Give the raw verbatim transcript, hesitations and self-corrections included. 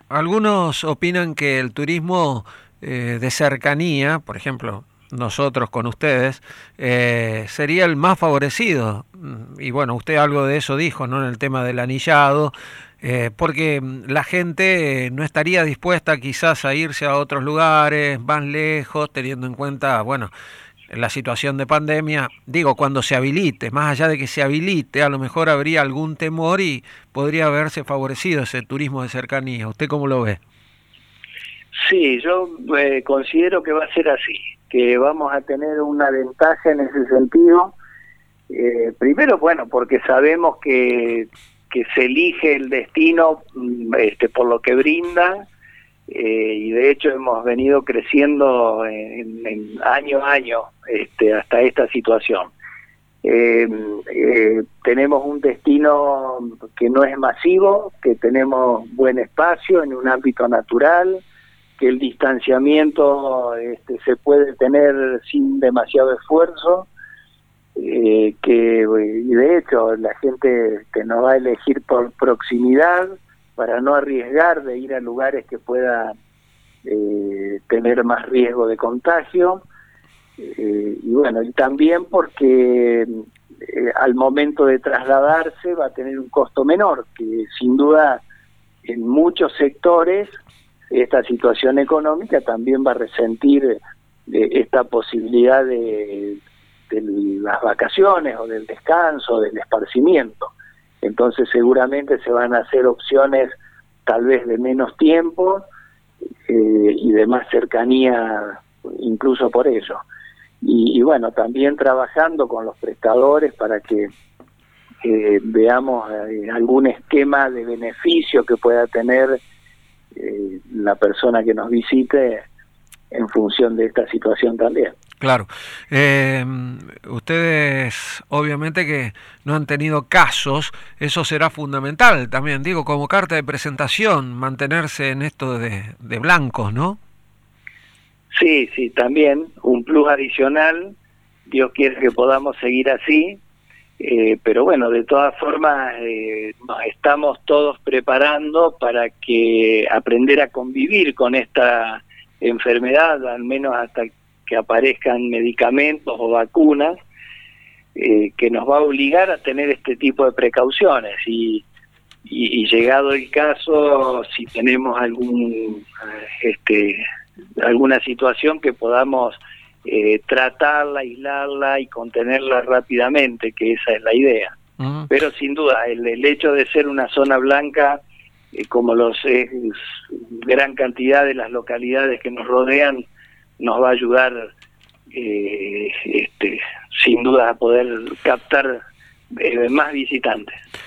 algunos opinan que el turismo eh, de cercanía, por ejemplo, nosotros con ustedes, eh, sería el más favorecido. Y bueno, usted algo de eso dijo, ¿no? En el tema del anillado, eh, porque la gente no estaría dispuesta quizás a irse a otros lugares más lejos, teniendo en cuenta, bueno, la situación de pandemia. Digo, cuando se habilite, más allá de que se habilite, a lo mejor habría algún temor y podría haberse favorecido ese turismo de cercanía. ¿Usted cómo lo ve? Sí, yo eh, considero que va a ser así, que vamos a tener una ventaja en ese sentido. Eh, primero, bueno, porque sabemos que, que se elige el destino este, por lo que brinda, eh, y de hecho hemos venido creciendo en, en año a año este, hasta esta situación. Eh, eh, tenemos un destino que no es masivo, que tenemos buen espacio en un ámbito natural, que el distanciamiento este, se puede tener sin demasiado esfuerzo, eh, que y de hecho la gente que nos va a elegir por proximidad para no arriesgar de ir a lugares que pueda eh, tener más riesgo de contagio, eh, y bueno, y también porque eh, al momento de trasladarse va a tener un costo menor, que sin duda en muchos sectores esta situación económica también va a resentir de esta posibilidad de, de las vacaciones o del descanso, del esparcimiento. Entonces seguramente se van a hacer opciones tal vez de menos tiempo eh, y de más cercanía incluso por eso. Y, y bueno, también trabajando con los prestadores para que eh, veamos eh, algún esquema de beneficio que pueda tener Eh, la persona que nos visite en función de esta situación también. Claro. Eh, ustedes obviamente que no han tenido casos, eso será fundamental también, digo, como carta de presentación, mantenerse en esto de, de blancos, ¿no? Sí, sí, también un plus adicional, Dios quiere que podamos seguir así. Eh, pero bueno, de todas formas eh, nos estamos todos preparando para que aprender a convivir con esta enfermedad, al menos hasta que aparezcan medicamentos o vacunas, eh, que nos va a obligar a tener este tipo de precauciones y, y, y llegado el caso, si tenemos algún este alguna situación que podamos Eh, tratarla, aislarla y contenerla rápidamente, que esa es la idea. Uh-huh. Pero sin duda, el, el hecho de ser una zona blanca, eh, como los es gran cantidad de las localidades que nos rodean, nos va a ayudar eh, este, sin duda a poder captar eh, más visitantes.